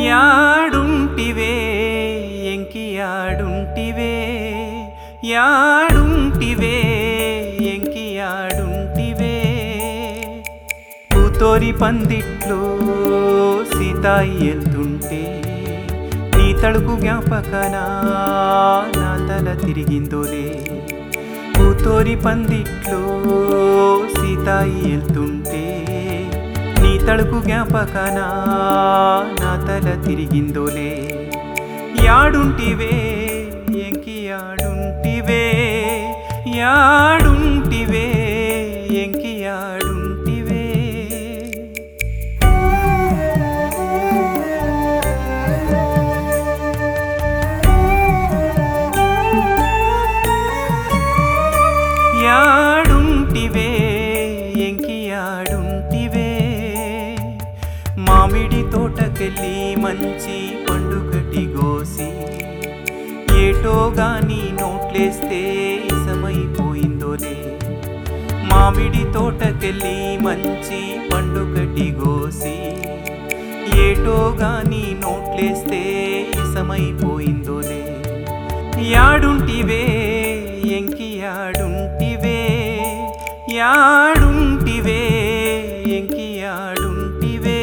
యాడుంటివే ఎంకియాడుంటివే యాడుంటివే ఎంకియాడుంటివే కూతోరి పందిట్లో సీతాయి వెళ్తుంటే నీ తడుకు జ్ఞాపకనా నా తల తిరిగిందోలే కూతోరి పందిట్లో సీతాయి వెళ్తుంటే నీ తడుకు జ్ఞాపకనా నా తల తిరిగిందోలే యాడుంటివే ఎంకియాడుంటివే యాడుంటివే ఎంకియాడుంటివే యాడుంటివే ఎంకియాడుంటివే మామిడి తోటకెళ్ళి మంచి పండుగటి గోసి ఏటో గాని నోట్లేస్తే ఇసమైపోయిందోలే మామిడి తోటకెళ్ళి మంచి పండుగటి గోసి ఏటో గాని నోట్లేస్తే ఇసమైపోయిందోలే యాడుంటివే ఎంకియాడుంటివే యాడుంటివే ఎంకియాడుంటివే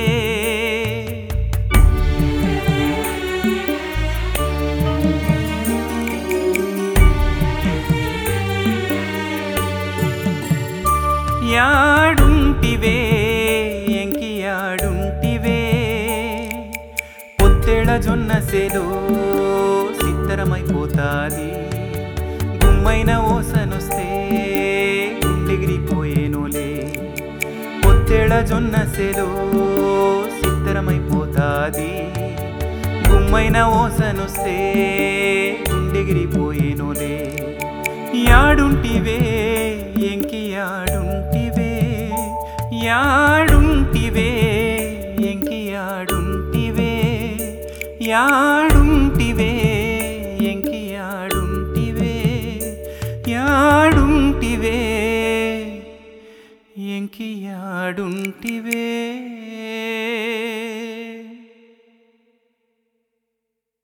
యాడుంటివే ఎంకియాడుంటివే పొత్తెడ జొన్న సేలో సిత్తరమైపోతాది గుమ్మైన ఓసనొస్తే గుండెగిరిపోయేనోలే పొత్తెడ జొన్న సేలో సిత్తరమైపోతాది గుమ్మైన ఓసనొస్తే గుండెగిరిపోయేనోలే యాడుంటివే ఎంకియాడుంటివే యాడుంటివే ఎంకియాడుంటివే యాడుంటివే ఎంకియాడుంటివే యాడుంటివే ఎంకియాడుంటివే